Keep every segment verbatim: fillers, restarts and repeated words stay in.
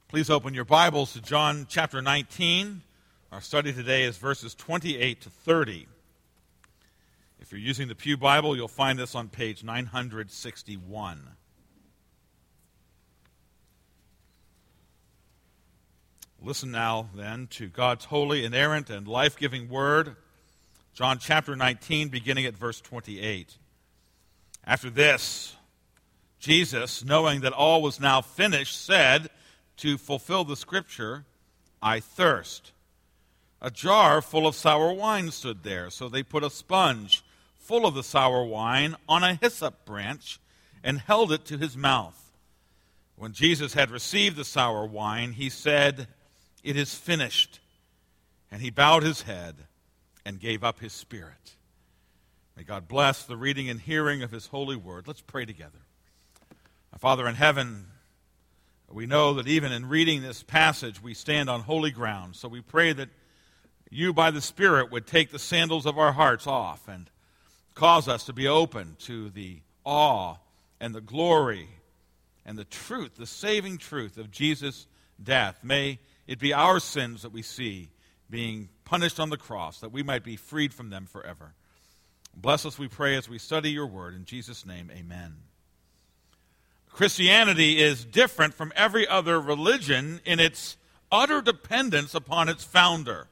Please open your Bibles to John chapter nineteen. Our study today is verses twenty-eight to thirty. If you're using the Pew Bible, you'll find this on page nine sixty-one. Listen now, then, to God's holy, inerrant, and life-giving word. John chapter nineteen, beginning at verse twenty-eight. After this, Jesus, knowing that all was now finished, said, to fulfill the scripture, I thirst. A jar full of sour wine stood there, so they put a sponge full of the sour wine on a hyssop branch and held it to his mouth. When Jesus had received the sour wine, he said, It is finished. And he bowed his head and gave up his spirit. May God bless the reading and hearing of his holy word. Let's pray together. Our Father in heaven, we know that even in reading this passage, we stand on holy ground. So we pray that you, by the Spirit, would take the sandals of our hearts off and cause us to be open to the awe and the glory and the truth, the saving truth of Jesus' death. May it be our sins that we see being punished on the cross, that we might be freed from them forever. Bless us, we pray, as we study your word. In Jesus' name, amen. Christianity is different from every other religion in its utter dependence upon its founder.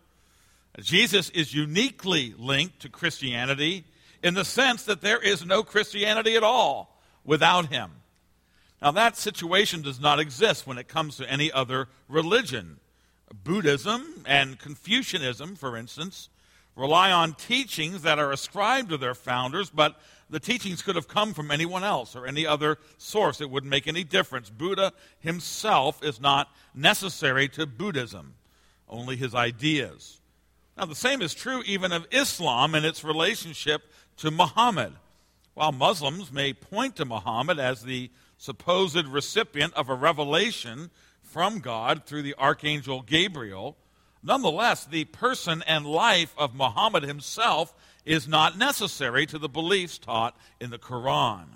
Jesus is uniquely linked to Christianity in the sense that there is no Christianity at all without him. Now, that situation does not exist when it comes to any other religion. Buddhism and Confucianism, for instance, rely on teachings that are ascribed to their founders, but the teachings could have come from anyone else or any other source. It wouldn't make any difference. Buddha himself is not necessary to Buddhism, only his ideas. Now, the same is true even of Islam and its relationship to Muhammad. While Muslims may point to Muhammad as the supposed recipient of a revelation from God through the archangel Gabriel, nonetheless, the person and life of Muhammad himself is not necessary to the beliefs taught in the Quran.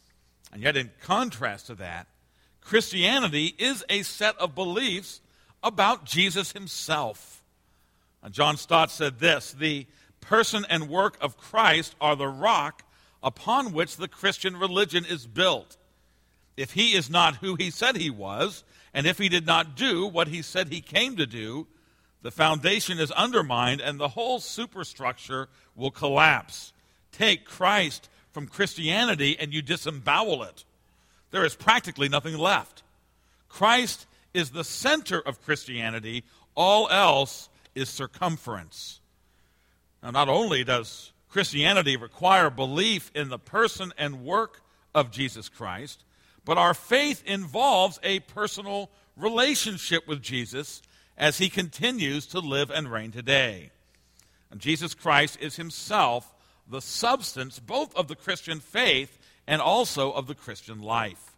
And yet, in contrast to that, Christianity is a set of beliefs about Jesus himself. And John Stott said this, the person and work of Christ are the rock upon which the Christian religion is built. If he is not who he said he was, and if he did not do what he said he came to do, the foundation is undermined and the whole superstructure will collapse. Take Christ from Christianity and you disembowel it. There is practically nothing left. Christ is the center of Christianity. All else is circumference. Now, not only does Christianity require belief in the person and work of Jesus Christ, but our faith involves a personal relationship with Jesus as he continues to live and reign today. And Jesus Christ is himself the substance both of the Christian faith and also of the Christian life.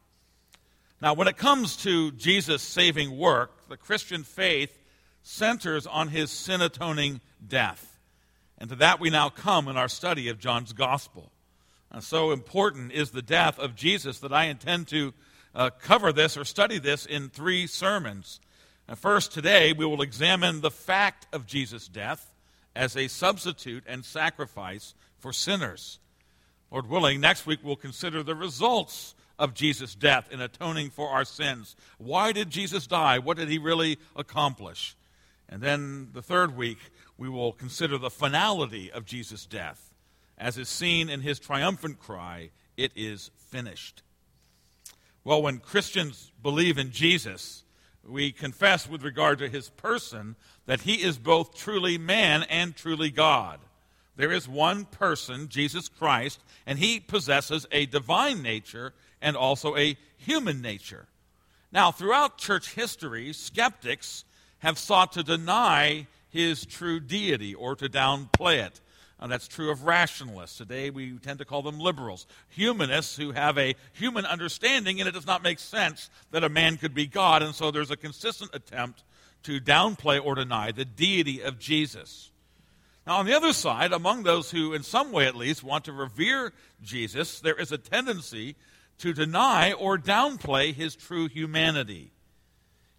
Now, when it comes to Jesus' saving work, the Christian faith centers on his sin-atoning death. And to that we now come in our study of John's Gospel. And so important is the death of Jesus that I intend to uh, cover this or study this in three sermons. And first, today, we will examine the fact of Jesus' death as a substitute and sacrifice for sinners. Lord willing, next week we'll consider the results of Jesus' death in atoning for our sins. Why did Jesus die? What did he really accomplish? And then the third week, we will consider the finality of Jesus' death, as is seen in his triumphant cry, "It is finished." Well, when Christians believe in Jesus, we confess with regard to his person that he is both truly man and truly God. There is one person, Jesus Christ, and he possesses a divine nature and also a human nature. Now, throughout church history, skeptics have sought to deny his true deity or to downplay it. And that's true of rationalists. Today we tend to call them liberals. Humanists who have a human understanding, and it does not make sense that a man could be God, and so there's a consistent attempt to downplay or deny the deity of Jesus. Now, on the other side, among those who, in some way at least, want to revere Jesus, there is a tendency to deny or downplay his true humanity.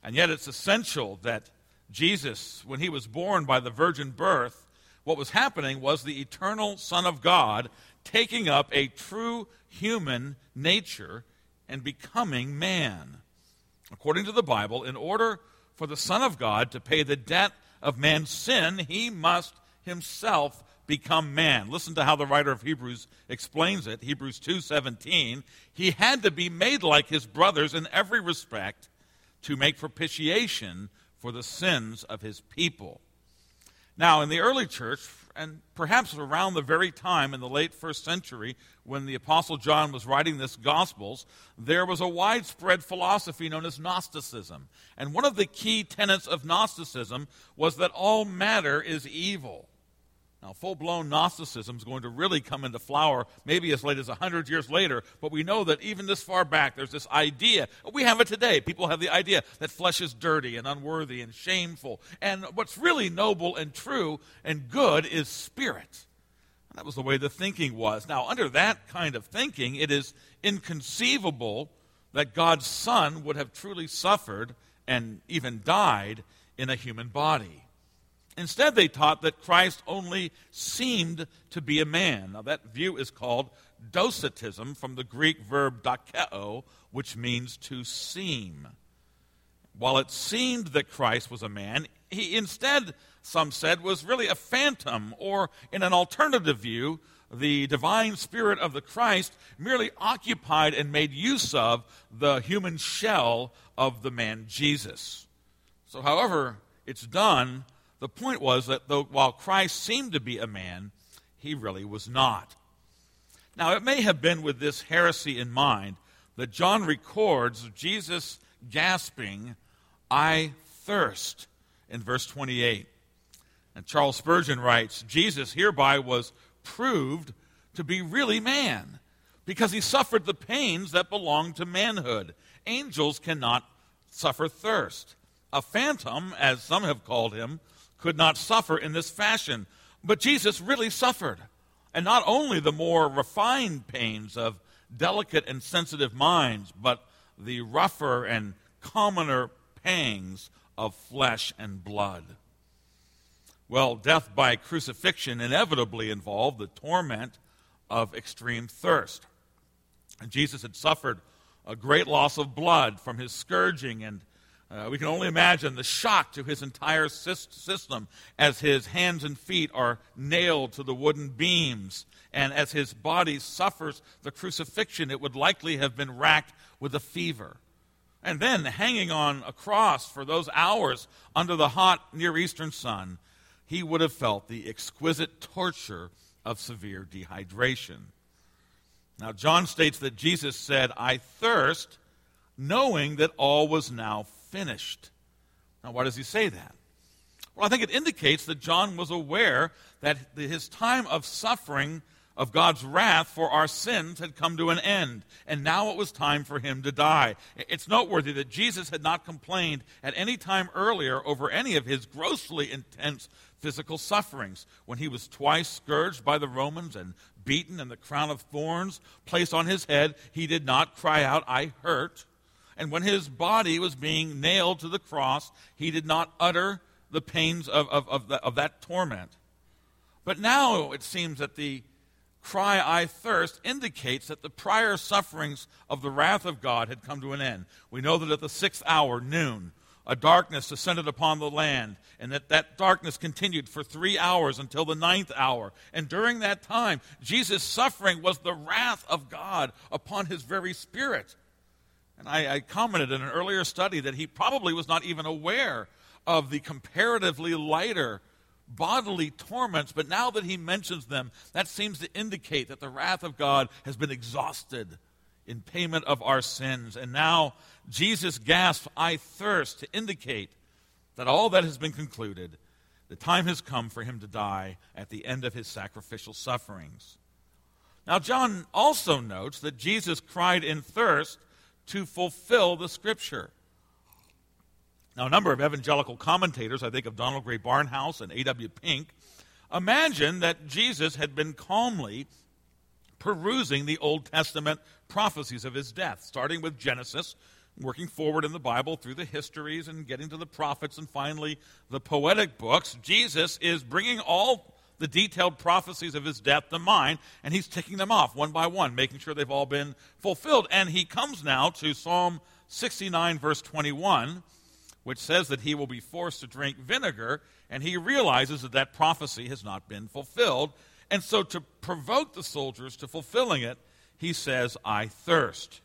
And yet it's essential that Jesus, when he was born by the virgin birth, what was happening was the eternal Son of God taking up a true human nature and becoming man. According to the Bible, in order for the Son of God to pay the debt of man's sin, he must himself become man. Listen to how the writer of Hebrews explains it. Hebrews two seventeen. He had to be made like his brothers in every respect to make propitiation for the sins of his people. Now, in the early church, and perhaps around the very time in the late first century when the Apostle John was writing this Gospels, there was a widespread philosophy known as Gnosticism. And one of the key tenets of Gnosticism was that all matter is evil. Now, full-blown Gnosticism is going to really come into flower maybe as late as one hundred years later, but we know that even this far back, there's this idea. We have it today. People have the idea that flesh is dirty and unworthy and shameful, and what's really noble and true and good is spirit. And that was the way the thinking was. Now, under that kind of thinking, it is inconceivable that God's Son would have truly suffered and even died in a human body. Instead, they taught that Christ only seemed to be a man. Now, that view is called docetism, from the Greek verb dokeo, which means to seem. While it seemed that Christ was a man, he instead, some said, was really a phantom, or in an alternative view, the divine spirit of the Christ merely occupied and made use of the human shell of the man Jesus. So however it's done, the point was that though, while Christ seemed to be a man, he really was not. Now, it may have been with this heresy in mind that John records Jesus gasping, "I thirst," in verse twenty-eight. And Charles Spurgeon writes, Jesus hereby was proved to be really man, because he suffered the pains that belong to manhood. Angels cannot suffer thirst. A phantom, as some have called him, could not suffer in this fashion. But Jesus really suffered. And not only the more refined pains of delicate and sensitive minds, but the rougher and commoner pangs of flesh and blood. Well, death by crucifixion inevitably involved the torment of extreme thirst. And Jesus had suffered a great loss of blood from his scourging, and Uh, we can only imagine the shock to his entire system as his hands and feet are nailed to the wooden beams. And as his body suffers the crucifixion, it would likely have been racked with a fever. And then hanging on a cross for those hours under the hot Near Eastern sun, he would have felt the exquisite torture of severe dehydration. Now, John states that Jesus said, "I thirst," knowing that all was now finished. Now, why does he say that? Well, I think it indicates that John was aware that his time of suffering of God's wrath for our sins had come to an end, and now it was time for him to die. It's noteworthy that Jesus had not complained at any time earlier over any of his grossly intense physical sufferings. When he was twice scourged by the Romans and beaten and the crown of thorns placed on his head, he did not cry out, "I hurt." And when his body was being nailed to the cross, he did not utter the pains of, of, of, the, of that torment. But now it seems that the cry, "I thirst," indicates that the prior sufferings of the wrath of God had come to an end. We know that at the sixth hour, noon, a darkness descended upon the land, and that that darkness continued for three hours until the ninth hour. And during that time, Jesus' suffering was the wrath of God upon his very spirit. And I, I commented in an earlier study that he probably was not even aware of the comparatively lighter bodily torments, but now that he mentions them, that seems to indicate that the wrath of God has been exhausted in payment of our sins. And now Jesus gasped, "I thirst," to indicate that all that has been concluded. The time has come for him to die at the end of his sacrificial sufferings. Now, John also notes that Jesus cried in thirst to fulfill the Scripture. Now, a number of evangelical commentators, I think of Donald Gray Barnhouse and A W Pink, imagine that Jesus had been calmly perusing the Old Testament prophecies of his death, starting with Genesis working forward in the Bible through the histories and getting to the prophets and finally the poetic books, Jesus is bringing all the detailed prophecies of his death to mind, and he's ticking them off one by one, making sure they've all been fulfilled. And he comes now to Psalm sixty-nine, verse twenty-one, which says that he will be forced to drink vinegar, and he realizes that that prophecy has not been fulfilled. And so to provoke the soldiers to fulfilling it, he says, I thirst.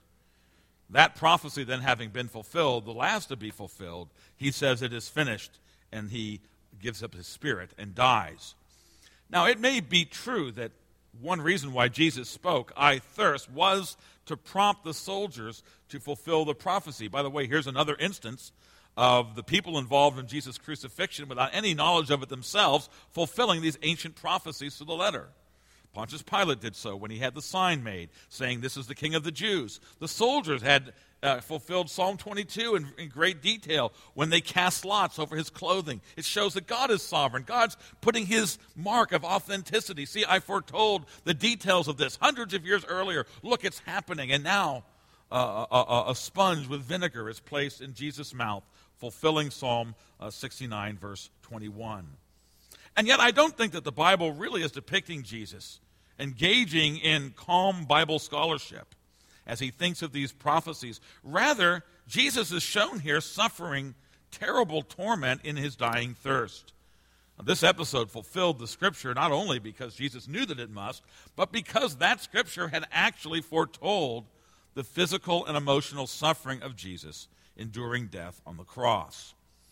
That prophecy then having been fulfilled, the last to be fulfilled, he says it is finished, and he gives up his spirit and dies. Now, it may be true that one reason why Jesus spoke, I thirst, was to prompt the soldiers to fulfill the prophecy. By the way, here's another instance of the people involved in Jesus' crucifixion, without any knowledge of it themselves, fulfilling these ancient prophecies to the letter. Pontius Pilate did so when he had the sign made, saying, this is the King of the Jews. The soldiers had uh, fulfilled Psalm twenty-two in, in great detail when they cast lots over his clothing. It shows that God is sovereign. God's putting his mark of authenticity. See, I foretold the details of this hundreds of years earlier. Look, it's happening. And now uh, a, a sponge with vinegar is placed in Jesus' mouth, fulfilling Psalm uh, sixty-nine, verse twenty-one. And yet I don't think that the Bible really is depicting Jesus engaging in calm Bible scholarship as he thinks of these prophecies. Rather, Jesus is shown here suffering terrible torment in his dying thirst. Now, this episode fulfilled the scripture not only because Jesus knew that it must, but because that scripture had actually foretold the physical and emotional suffering of Jesus enduring death on the cross.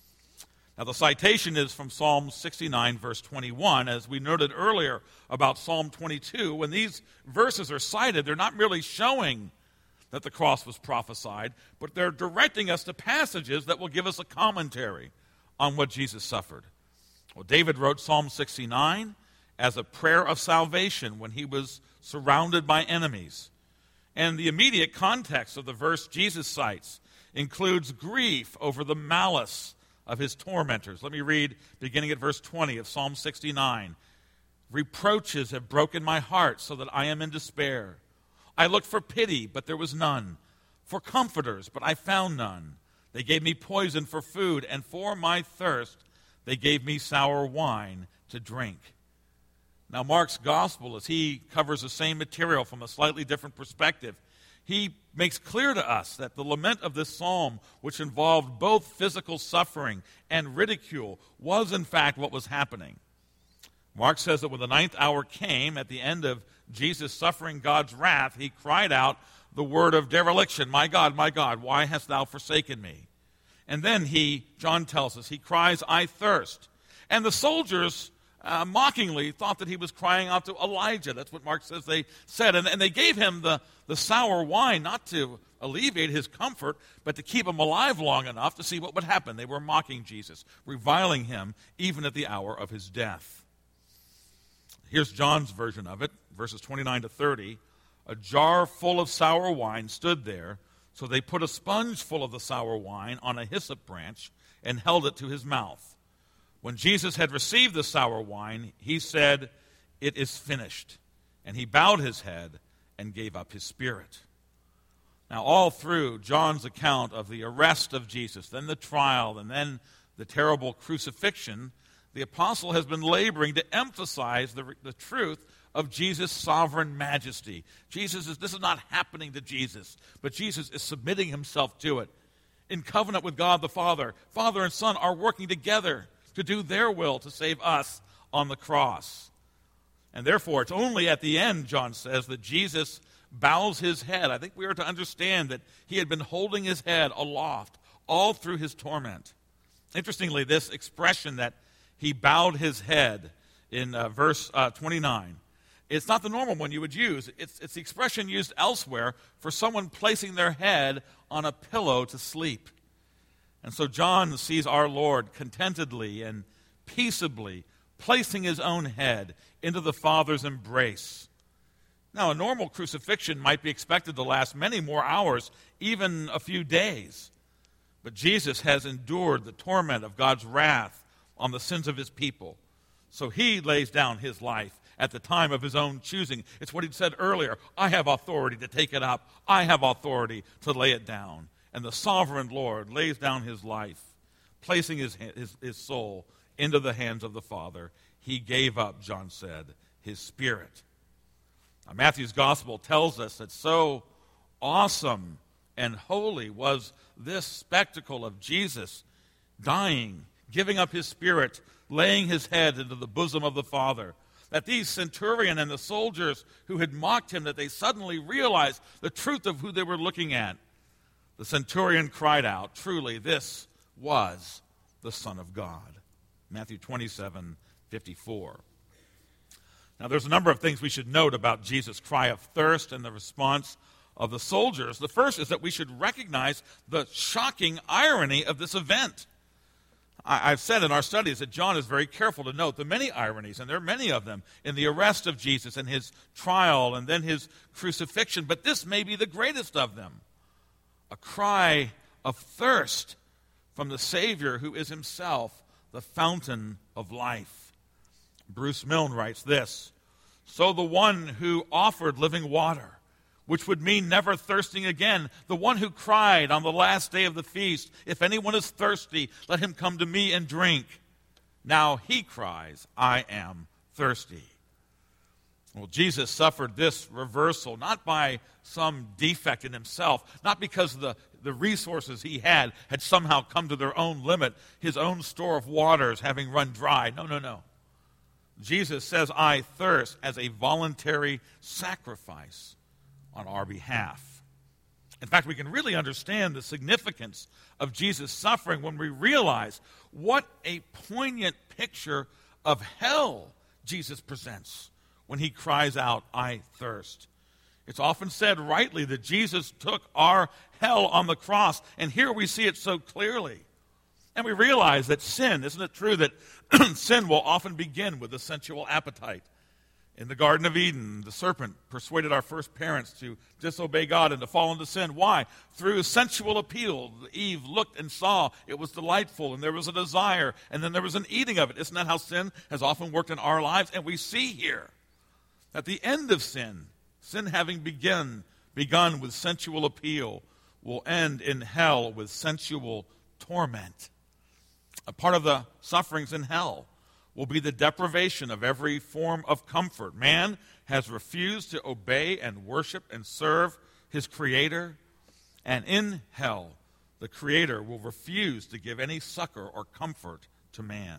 Now, the citation is from Psalm sixty-nine, verse twenty-one. As we noted earlier about Psalm twenty-two, when these verses are cited, they're not merely showing that the cross was prophesied, but they're directing us to passages that will give us a commentary on what Jesus suffered. Well, David wrote Psalm sixty-nine as a prayer of salvation when he was surrounded by enemies. And the immediate context of the verse Jesus cites includes grief over the malice of his tormentors. Let me read beginning at verse twenty of Psalm sixty-nine. Reproaches have broken my heart so that I am in despair. I looked for pity, but there was none. For comforters, but I found none. They gave me poison for food, and for my thirst they gave me sour wine to drink. Now, Mark's gospel, as he covers the same material from a slightly different perspective, he makes clear to us that the lament of this psalm, which involved both physical suffering and ridicule, was in fact what was happening. Mark says that when the ninth hour came, at the end of Jesus suffering God's wrath, he cried out the word of dereliction, my God, my God, why hast thou forsaken me? And then he, John tells us, he cries, I thirst. And the soldiers Uh, mockingly thought that he was crying out to Elijah. That's what Mark says they said. And, and they gave him the, the sour wine not to alleviate his comfort, but to keep him alive long enough to see what would happen. They were mocking Jesus, reviling him even at the hour of his death. Here's John's version of it, verses twenty-nine to thirty. A jar full of sour wine stood there, so they put a sponge full of the sour wine on a hyssop branch and held it to his mouth. When Jesus had received the sour wine, he said, it is finished. And he bowed his head and gave up his spirit. Now, all through John's account of the arrest of Jesus, then the trial, and then the terrible crucifixion, the apostle has been laboring to emphasize the, the truth of Jesus' sovereign majesty. Jesus is, this is not happening to Jesus, but Jesus is submitting himself to it. In covenant with God the Father, Father and Son are working together to do their will to save us on the cross. And therefore, it's only at the end, John says, that Jesus bows his head. I think we are to understand that he had been holding his head aloft all through his torment. Interestingly, this expression that he bowed his head in uh, verse uh, twenty-nine, it's not the normal one you would use. It's, it's the expression used elsewhere for someone placing their head on a pillow to sleep. And so John sees our Lord contentedly and peaceably placing his own head into the Father's embrace. Now, a normal crucifixion might be expected to last many more hours, even a few days. But Jesus has endured the torment of God's wrath on the sins of his people. So he lays down his life at the time of his own choosing. It's what he said earlier, I have authority to take it up. I have authority to lay it down. and the sovereign Lord lays down his life, placing his, his, his soul into the hands of the Father. He gave up, John said, his spirit. Now, Matthew's gospel tells us that so awesome and holy was this spectacle of Jesus dying, giving up his spirit, laying his head into the bosom of the Father, that these centurion and the soldiers who had mocked him, that they suddenly realized the truth of who they were looking at. The centurion cried out, "Truly, this was the Son of God." Matthew twenty-seven fifty-four. Now, there's a number of things we should note about Jesus' cry of thirst and the response of the soldiers. The first is that we should recognize the shocking irony of this event. I've said in our studies that John is very careful to note the many ironies, and there are many of them, in the arrest of Jesus and his trial and then his crucifixion, but this may be the greatest of them. A cry of thirst from the Savior who is himself the fountain of life. Bruce Milne writes this: "So the one who offered living water, which would mean never thirsting again, the one who cried on the last day of the feast, 'If anyone is thirsty, let him come to me and drink.' Now he cries, 'I am thirsty.'" Well, Jesus suffered this reversal not by some defect in himself, not because the, the resources he had had somehow come to their own limit, his own store of waters having run dry. No, no, no. Jesus says, "I thirst," as a voluntary sacrifice on our behalf. In fact, we can really understand the significance of Jesus' suffering when we realize what a poignant picture of hell Jesus presents when he cries out, "I thirst." It's often said rightly that Jesus took our hell on the cross, and here we see it so clearly. And we realize that sin, isn't it true that sin will often begin with a sensual appetite? In the Garden of Eden, the serpent persuaded our first parents to disobey God and to fall into sin. Why? Through sensual appeal. Eve looked and saw it was delightful, and there was a desire, and then there was an eating of it. Isn't that how sin has often worked in our lives? And we see here that the end of sin, sin having begun, begun with sensual appeal, will end in hell with sensual torment. A part of the sufferings in hell will be the deprivation of every form of comfort. Man has refused to obey and worship and serve his Creator, and in hell, the Creator will refuse to give any succor or comfort to man.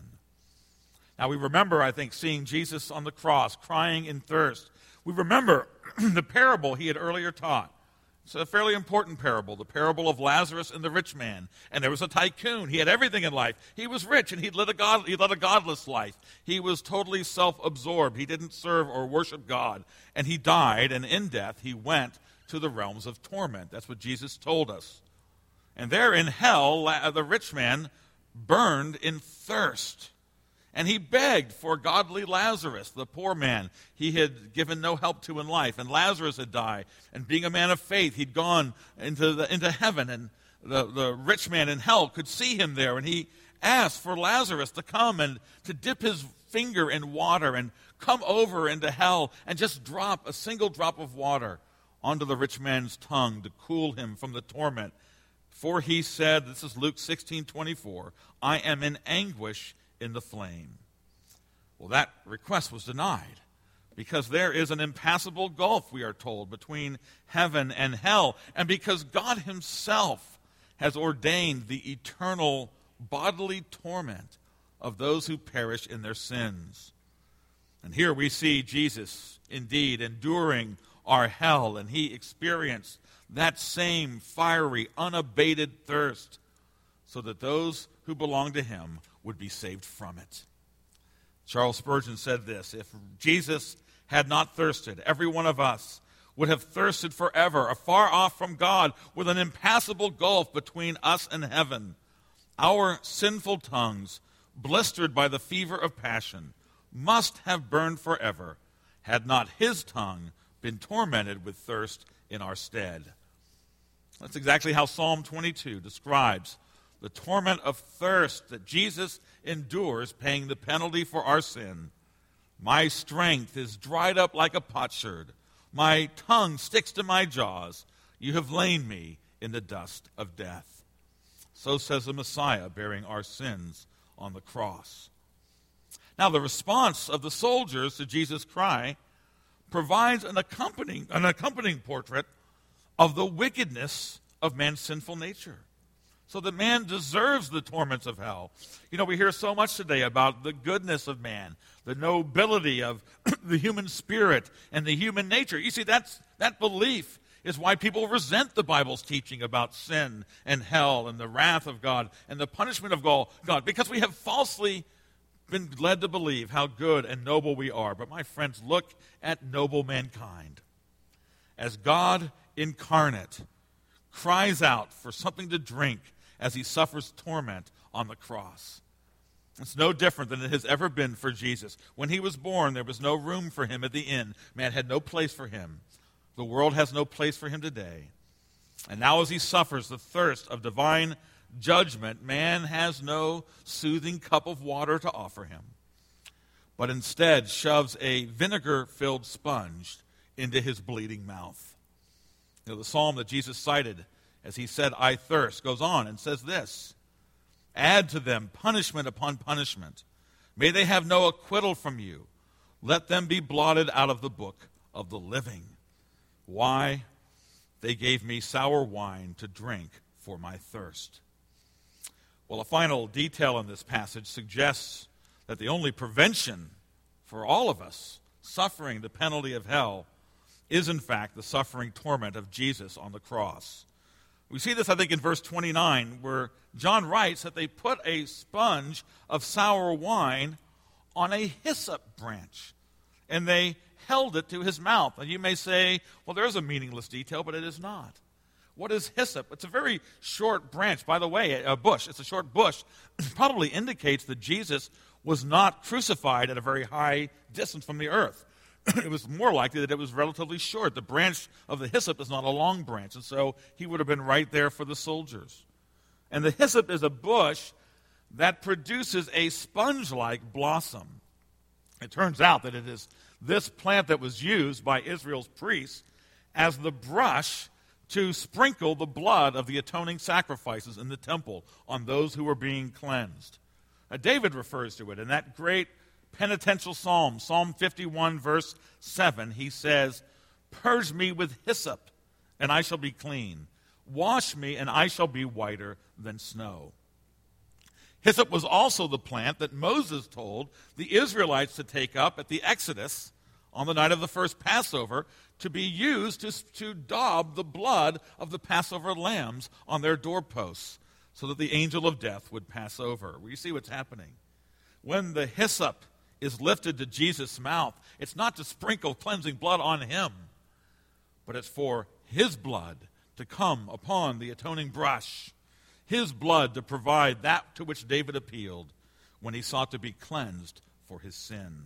Now, we remember, I think, seeing Jesus on the cross crying in thirst. We remember the parable he had earlier taught. It's a fairly important parable, the parable of Lazarus and the rich man. And there was a tycoon. He had everything in life. He was rich, and he'd led a, God, he led a godless life. He was totally self-absorbed. He didn't serve or worship God. And he died, and in death he went to the realms of torment. That's what Jesus told us. And there in hell, the rich man burned in thirst. And he begged for godly Lazarus, the poor man he had given no help to in life. And Lazarus had died. And being a man of faith, he'd gone into, the, into heaven. And the, the rich man in hell could see him there. And he asked for Lazarus to come and to dip his finger in water and come over into hell and just drop a single drop of water onto the rich man's tongue to cool him from the torment. For he said, this is Luke sixteen twenty-four, "I am in anguish in the flame." Well, that request was denied because there is an impassable gulf, we are told, between heaven and hell, and because God himself has ordained the eternal bodily torment of those who perish in their sins. And here we see Jesus indeed enduring our hell, and he experienced that same fiery, unabated thirst so that those who belong to him would be saved from it. Charles Spurgeon said this: "If Jesus had not thirsted, every one of us would have thirsted forever, afar off from God, with an impassable gulf between us and heaven. Our sinful tongues, blistered by the fever of passion, must have burned forever, had not his tongue been tormented with thirst in our stead." That's exactly how Psalm twenty-two describes the torment of thirst that Jesus endures, paying the penalty for our sin. "My strength is dried up like a potsherd. My tongue sticks to my jaws. You have lain me in the dust of death. So says the Messiah, bearing our sins on the cross. Now, the response of the soldiers to Jesus' cry provides an accompanying, an accompanying portrait of the wickedness of man's sinful nature, so that man deserves the torments of hell. You know, we hear so much today about the goodness of man, the nobility of the human spirit and the human nature. You see, that's, that belief is why people resent the Bible's teaching about sin and hell and the wrath of God and the punishment of God, because we have falsely been led to believe how good and noble we are. But my friends, look at noble mankind. As God incarnate cries out for something to drink as he suffers torment on the cross. It's no different than it has ever been for Jesus. When he was born, there was no room for him at the inn. Man had no place for him. The world has no place for him today. And now as he suffers the thirst of divine judgment, man has no soothing cup of water to offer him, but instead shoves a vinegar-filled sponge into his bleeding mouth. You know, the psalm that Jesus cited as he said, I thirst, goes on and says this, add to them punishment upon punishment. May they have no acquittal from you. Let them be blotted out of the book of the living. Why? They gave me sour wine to drink for my thirst. Well, a final detail in this passage suggests that the only prevention for all of us suffering the penalty of hell is, in fact, the suffering torment of Jesus on the cross. We see this, I think, in verse twenty-nine, where John writes that they put a sponge of sour wine on a hyssop branch, and they held it to his mouth. And you may say, well, there's a meaningless detail, but it is not. What is hyssop? It's a very short branch. By the way, a bush. It's a short bush. It probably indicates that Jesus was not crucified at a very high distance from the earth. It was more likely that it was relatively short. The branch of the hyssop is not a long branch, and so he would have been right there for the soldiers. And the hyssop is a bush that produces a sponge-like blossom. It turns out that it is this plant that was used by Israel's priests as the brush to sprinkle the blood of the atoning sacrifices in the temple on those who were being cleansed. Now, David refers to it in that great penitential psalm, Psalm fifty-one, verse seven. He says, purge me with hyssop, and I shall be clean. Wash me, and I shall be whiter than snow. Hyssop was also the plant that Moses told the Israelites to take up at the Exodus on the night of the first Passover, to be used to, to daub the blood of the Passover lambs on their doorposts, so that the angel of death would pass over. Well, you see what's happening. When the hyssop is lifted to Jesus' mouth, it's not to sprinkle cleansing blood on him, but it's for his blood to come upon the atoning brush, his blood to provide that to which David appealed when he sought to be cleansed for his sin.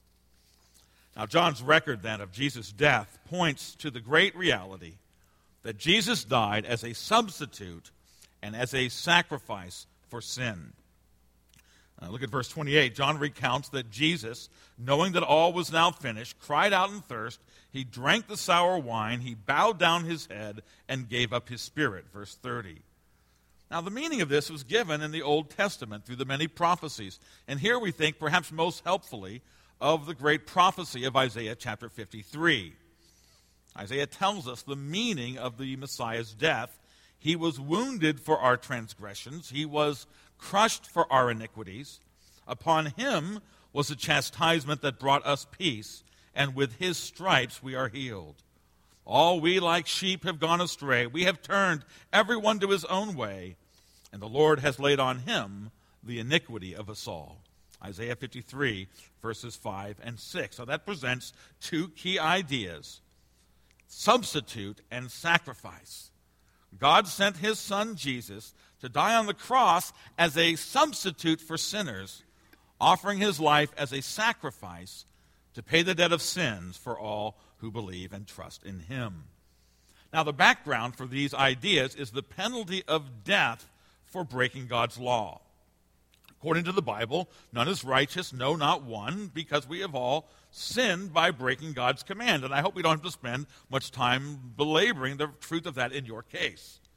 Now, John's record then of Jesus' death points to the great reality that Jesus died as a substitute and as a sacrifice for sin. Uh, look at verse twenty-eight. John recounts that Jesus, knowing that all was now finished, cried out in thirst. He drank the sour wine. He bowed down his head and gave up his spirit. Verse thirty. Now, the meaning of this was given in the Old Testament through the many prophecies. And here we think, perhaps most helpfully, of the great prophecy of Isaiah chapter fifty-three. Isaiah tells us the meaning of the Messiah's death. He was wounded for our transgressions. He was crushed for our iniquities. Upon him was the chastisement that brought us peace, and with his stripes we are healed. All we like sheep have gone astray. We have turned everyone to his own way, and the Lord has laid on him the iniquity of us all. Isaiah fifty-three, verses five and six. So that presents two key ideas: substitute and sacrifice. God sent his son Jesus to die on the cross as a substitute for sinners, offering his life as a sacrifice to pay the debt of sins for all who believe and trust in him. Now, the background for these ideas is the penalty of death for breaking God's law. According to the Bible, none is righteous, no, not one, because we have all sinned by breaking God's command. And I hope we don't have to spend much time belaboring the truth of that in your case.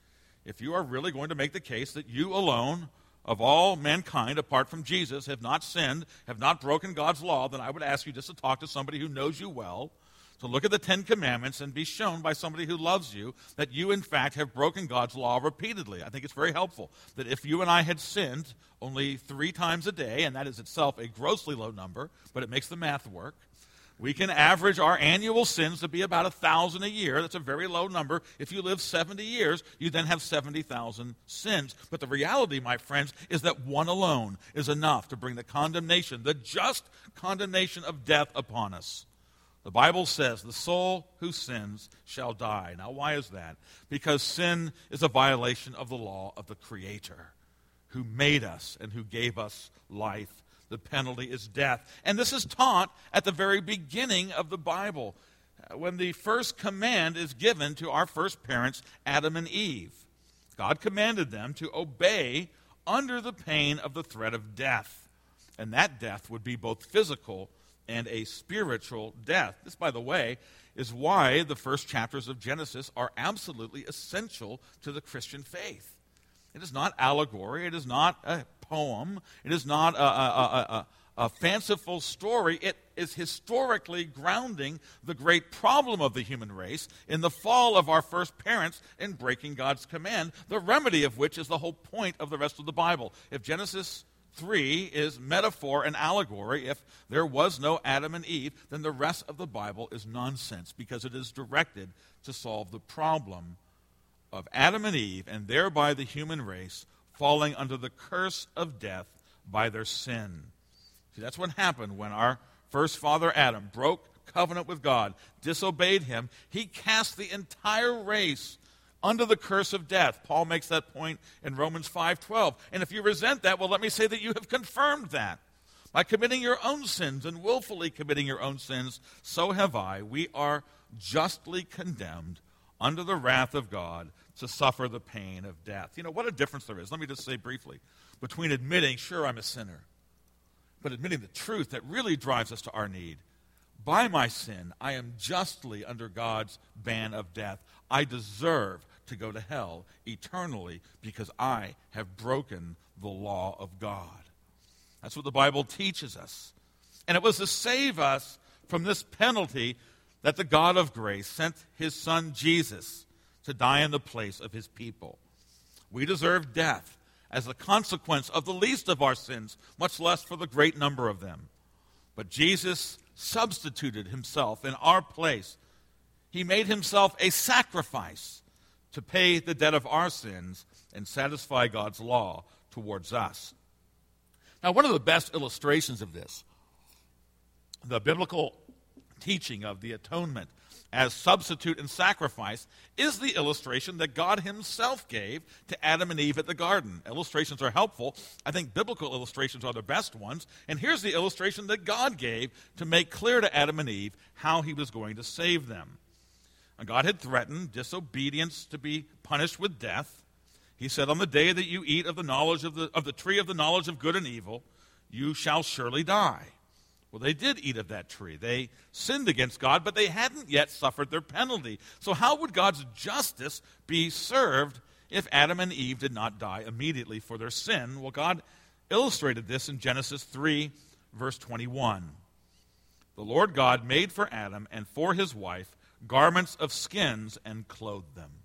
if you are really going to make the case that you alone, of all mankind, apart from Jesus, have not sinned, have not broken God's law, then I would ask you just to talk to somebody who knows you well, to look at the Ten Commandments and be shown by somebody who loves you that you, in fact, have broken God's law repeatedly. I think it's very helpful that if you and I had sinned only three times a day, and that is itself a grossly low number, but it makes the math work, we can average our annual sins to be about one thousand a year. That's a very low number. If you live seventy years, you then have seventy thousand sins. But the reality, my friends, is that one alone is enough to bring the condemnation, the just condemnation of death upon us. The Bible says, the soul who sins shall die. Now, why is that? Because sin is a violation of the law of the Creator, who made us and who gave us life. The penalty is death. And this is taught at the very beginning of the Bible, when the first command is given to our first parents, Adam and Eve. God commanded them to obey under the pain of the threat of death. And that death would be both physical and a spiritual death. This, by the way, is why the first chapters of Genesis are absolutely essential to the Christian faith. It is not allegory. It is not a poem. It is not a, a, a, a, a fanciful story. It is historically grounding the great problem of the human race in the fall of our first parents in breaking God's command, the remedy of which is the whole point of the rest of the Bible. If Genesis three is metaphor and allegory, if there was no Adam and Eve, then the rest of the Bible is nonsense because it is directed to solve the problem of Adam and Eve, and thereby the human race falling under the curse of death by their sin. See, that's what happened when our first father Adam broke covenant with God, disobeyed him. He cast the entire race under the curse of death. Paul makes that point in Romans five twelve. And if you resent that, well, let me say that you have confirmed that. By committing your own sins and willfully committing your own sins, so have I. We are justly condemned under the wrath of God to suffer the pain of death. You know, what a difference there is, let me just say briefly, between admitting, sure, I'm a sinner, but admitting the truth that really drives us to our need. By my sin, I am justly under God's ban of death. I deserve to go to hell eternally because I have broken the law of God. That's what the Bible teaches us. And it was to save us from this penalty that the God of grace sent his Son Jesus to die in the place of his people. We deserve death as a consequence of the least of our sins, much less for the great number of them. But Jesus substituted himself in our place. He made himself a sacrifice to pay the debt of our sins and satisfy God's law towards us. Now, one of the best illustrations of this, the biblical teaching of the atonement as substitute and sacrifice, is the illustration that God himself gave to Adam and Eve at the garden. Illustrations are helpful. I think biblical illustrations are the best ones. And here's the illustration that God gave to make clear to Adam and Eve how he was going to save them. And God had threatened disobedience to be punished with death. He said, on the day that you eat of the knowledge of the, of the tree of the knowledge of good and evil, you shall surely die. Well, they did eat of that tree. They sinned against God, but they hadn't yet suffered their penalty. So how would God's justice be served if Adam and Eve did not die immediately for their sin? Well, God illustrated this in Genesis three, verse twenty-one. The Lord God made for Adam and for his wife garments of skins and clothed them.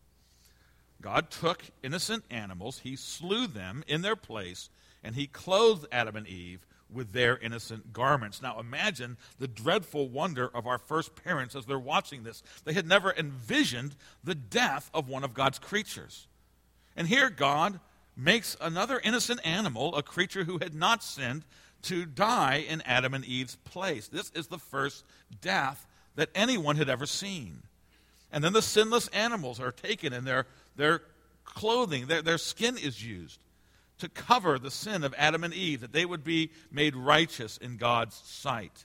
God took innocent animals, he slew them in their place, and he clothed Adam and Eve with their innocent garments. Now imagine the dreadful wonder of our first parents as they're watching this. They had never envisioned the death of one of God's creatures. And here God makes another innocent animal, a creature who had not sinned, to die in Adam and Eve's place. This is the first death that anyone had ever seen. And then the sinless animals are taken and their, their clothing, their, their skin is used to cover the sin of Adam and Eve, that they would be made righteous in God's sight.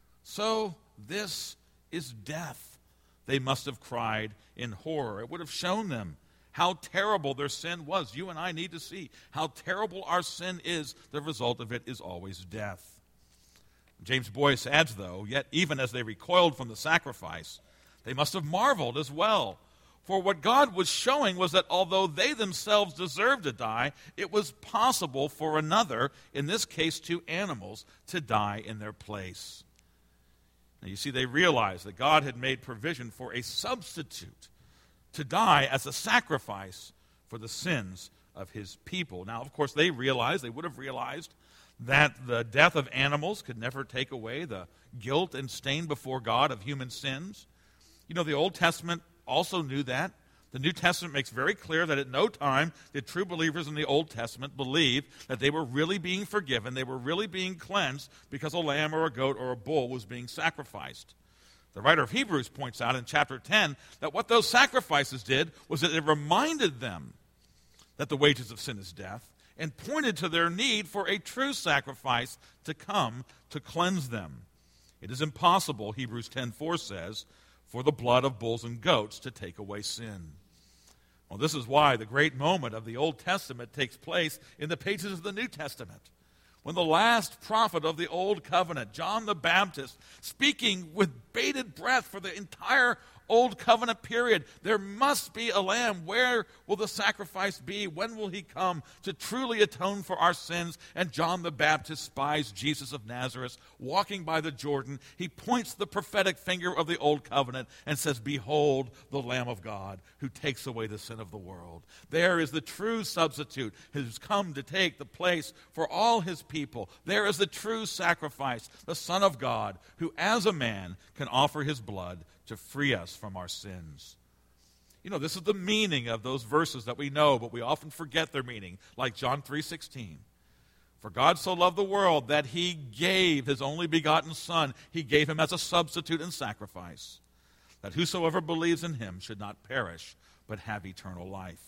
So this is death. They must have cried in horror. It would have shown them how terrible their sin was. You and I need to see how terrible our sin is. The result of it is always death. James Boyce adds, though, yet even as they recoiled from the sacrifice, they must have marveled as well. For what God was showing was that although they themselves deserved to die, it was possible for another, in this case two animals, to die in their place. Now you see, they realized that God had made provision for a substitute to die as a sacrifice for the sins of his people. Now, of course, they realized, they would have realized, that the death of animals could never take away the guilt and stain before God of human sins. You know, the Old Testament also knew that. The New Testament makes very clear that at no time did true believers in the Old Testament believe that they were really being forgiven, they were really being cleansed because a lamb or a goat or a bull was being sacrificed. The writer of Hebrews points out in chapter ten that what those sacrifices did was that it reminded them that the wages of sin is death and pointed to their need for a true sacrifice to come to cleanse them. It is impossible, Hebrews ten four says, for the blood of bulls and goats to take away sin. Well, this is why the great moment of the Old Testament takes place in the pages of the New Testament, when the last prophet of the Old Covenant, John the Baptist, speaking with bated breath for the entire Old Covenant period, there must be a lamb. Where will the sacrifice be? When will he come to truly atone for our sins? And John the Baptist spies Jesus of Nazareth walking by the Jordan. He points the prophetic finger of the Old Covenant and says, "Behold the Lamb of God who takes away the sin of the world." There is the true substitute who's come to take the place for all his people. There is the true sacrifice, the Son of God, who as a man can offer his blood to free us from our sins. You know, this is the meaning of those verses that we know, but we often forget their meaning, like John three sixteen. For God so loved the world that he gave his only begotten Son. He gave him as a substitute and sacrifice, that whosoever believes in him should not perish, but have eternal life.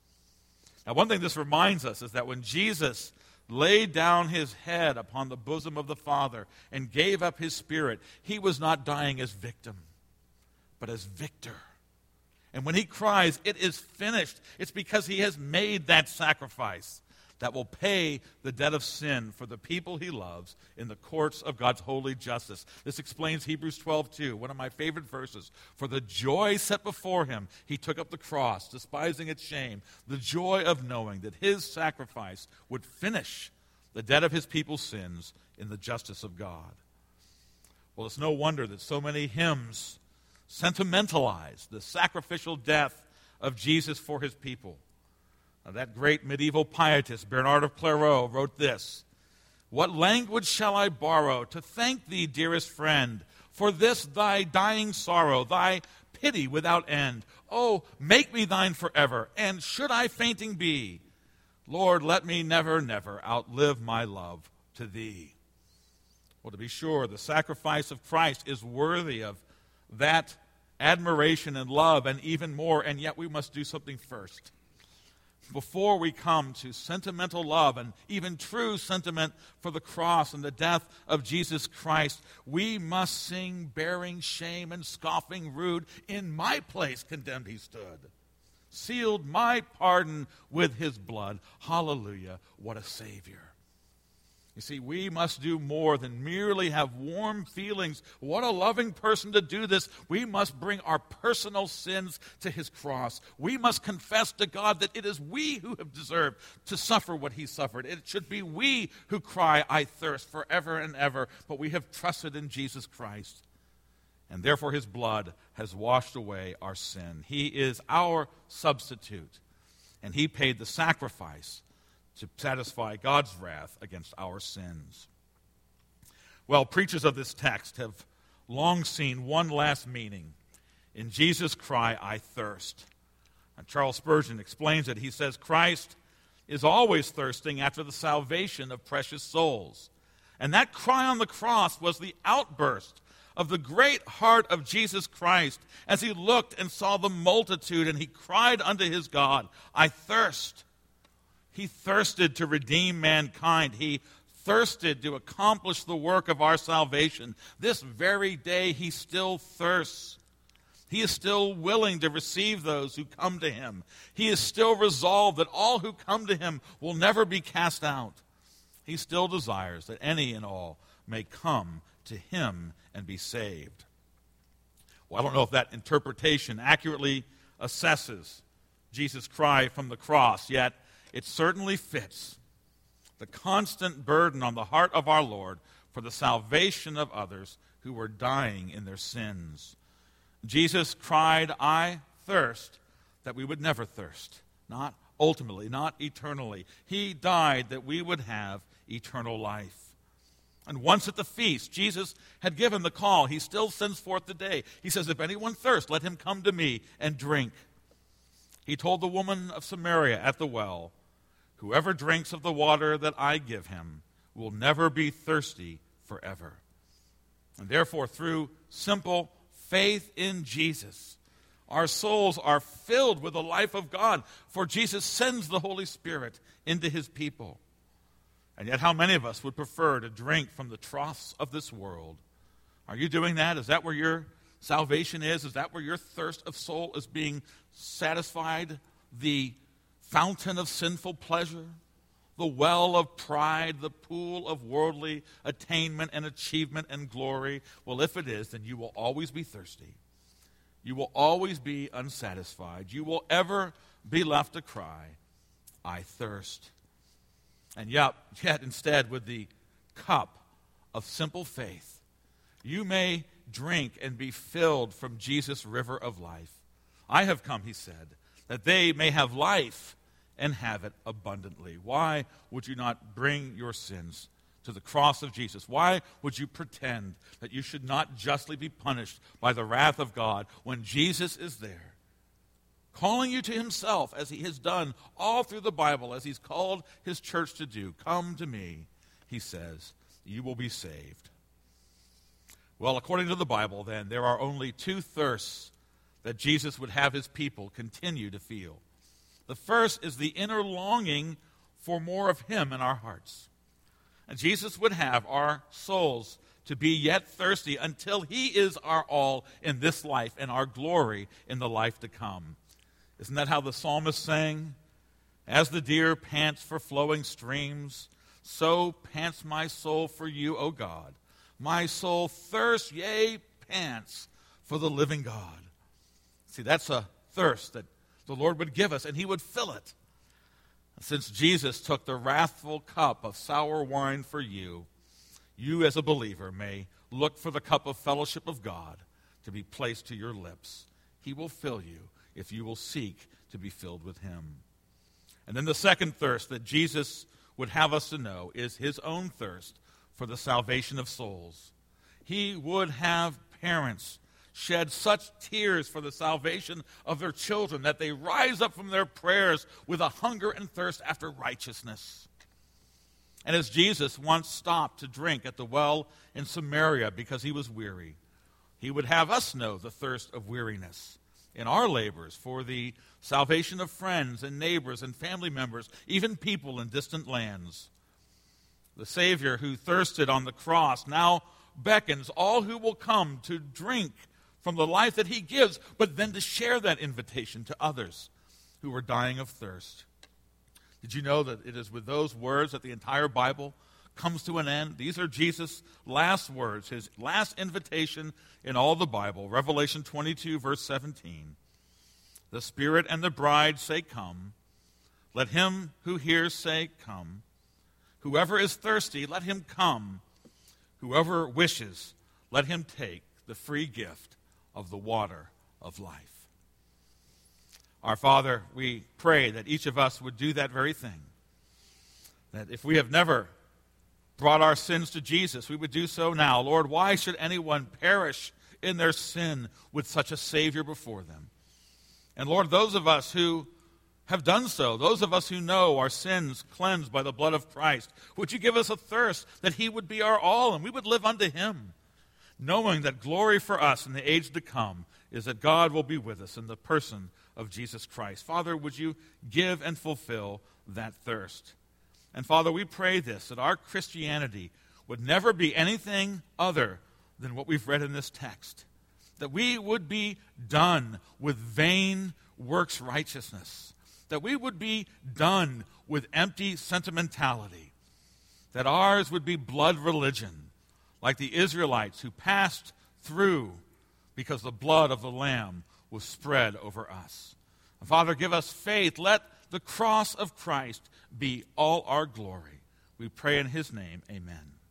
Now, one thing this reminds us is that when Jesus laid down his head upon the bosom of the Father and gave up his spirit, he was not dying as victim, but as victor. And when he cries, "It is finished," it's because he has made that sacrifice that will pay the debt of sin for the people he loves in the courts of God's holy justice. This explains Hebrews twelve two, one of my favorite verses. For the joy set before him, he took up the cross, despising its shame, the joy of knowing that his sacrifice would finish the debt of his people's sins in the justice of God. Well, it's no wonder that so many hymns sentimentalize the sacrificial death of Jesus for his people. Now, that great medieval pietist, Bernard of Clairvaux, wrote this: "What language shall I borrow to thank thee, dearest friend, for this thy dying sorrow, thy pity without end? Oh, make me thine forever, and should I fainting be, Lord, let me never, never outlive my love to thee." Well, to be sure, the sacrifice of Christ is worthy of that admiration and love and even more, and yet we must do something first. Before we come to sentimental love and even true sentiment for the cross and the death of Jesus Christ, we must sing, bearing shame and scoffing rude, "In my place condemned he stood, sealed my pardon with his blood. Hallelujah, what a Savior." You see, we must do more than merely have warm feelings. What a loving person to do this. We must bring our personal sins to his cross. We must confess to God that it is we who have deserved to suffer what he suffered. It should be we who cry, "I thirst," forever and ever, but we have trusted in Jesus Christ. And therefore his blood has washed away our sin. He is our substitute, and he paid the sacrifice to satisfy God's wrath against our sins. Well, preachers of this text have long seen one last meaning in Jesus' cry, "I thirst." And Charles Spurgeon explains it. He says, Christ is always thirsting after the salvation of precious souls. And that cry on the cross was the outburst of the great heart of Jesus Christ as he looked and saw the multitude, and he cried unto his God, "I thirst." He thirsted to redeem mankind. He thirsted to accomplish the work of our salvation. This very day, he still thirsts. He is still willing to receive those who come to him. He is still resolved that all who come to him will never be cast out. He still desires that any and all may come to him and be saved. Well, I don't know if that interpretation accurately assesses Jesus' cry from the cross, yet it certainly fits the constant burden on the heart of our Lord for the salvation of others who were dying in their sins. Jesus cried, "I thirst," that we would never thirst, not ultimately, not eternally. He died that we would have eternal life. And once at the feast, Jesus had given the call. He still sends forth today. He says, "If anyone thirsts, let him come to me and drink." He told the woman of Samaria at the well, "Whoever drinks of the water that I give him will never be thirsty forever." And therefore, through simple faith in Jesus, our souls are filled with the life of God, for Jesus sends the Holy Spirit into his people. And yet, how many of us would prefer to drink from the troughs of this world? Are you doing that? Is that where your salvation is? Is that where your thirst of soul is being satisfied? The fountain of sinful pleasure? The well of pride? The pool of worldly attainment and achievement and glory? Well, if it is, then you will always be thirsty. You will always be unsatisfied. You will ever be left to cry, "I thirst." And yet, yet instead, with the cup of simple faith, you may drink and be filled from Jesus' river of life. "I have come," he said, "that they may have life and have it abundantly." Why would you not bring your sins to the cross of Jesus? Why would you pretend that you should not justly be punished by the wrath of God when Jesus is there, calling you to himself as he has done all through the Bible, as he's called his church to do? "Come to me," he says, "you will be saved." Well, according to the Bible, then, there are only two thirsts that Jesus would have his people continue to feel. The first is the inner longing for more of him in our hearts. And Jesus would have our souls to be yet thirsty until he is our all in this life and our glory in the life to come. Isn't that how the psalmist sang? "As the deer pants for flowing streams, so pants my soul for you, O God. My soul thirsts, yea, pants for the living God." See, that's a thirst that the Lord would give us, and he would fill it. Since Jesus took the wrathful cup of sour wine for you, you as a believer may look for the cup of fellowship of God to be placed to your lips. He will fill you if you will seek to be filled with him. And then the second thirst that Jesus would have us to know is his own thirst for the salvation of souls. He would have parents shed such tears for the salvation of their children that they rise up from their prayers with a hunger and thirst after righteousness. And as Jesus once stopped to drink at the well in Samaria because he was weary, he would have us know the thirst of weariness in our labors for the salvation of friends and neighbors and family members, even people in distant lands. The Savior who thirsted on the cross now beckons all who will come to drink from the life that he gives, but then to share that invitation to others who are dying of thirst. Did you know that it is with those words that the entire Bible comes to an end? These are Jesus' last words, his last invitation in all the Bible. Revelation twenty-two, verse seventeen. "The Spirit and the bride say, 'Come.' Let him who hears say, 'Come.' Whoever is thirsty, let him come. Whoever wishes, let him take the free gift of the water of life." Our Father, we pray that each of us would do that very thing. That if we have never brought our sins to Jesus, we would do so now. Lord, why should anyone perish in their sin with such a Savior before them? And Lord, those of us who have done so, those of us who know our sins cleansed by the blood of Christ, would you give us a thirst that he would be our all and we would live unto him, knowing that glory for us in the age to come is that God will be with us in the person of Jesus Christ. Father, would you give and fulfill that thirst? And Father, we pray this, that our Christianity would never be anything other than what we've read in this text, that we would be done with vain works righteousness, that we would be done with empty sentimentality, that ours would be blood religion, like the Israelites who passed through because the blood of the Lamb will spread over us. Father, give us faith. Let the cross of Christ be all our glory. We pray in his name, amen.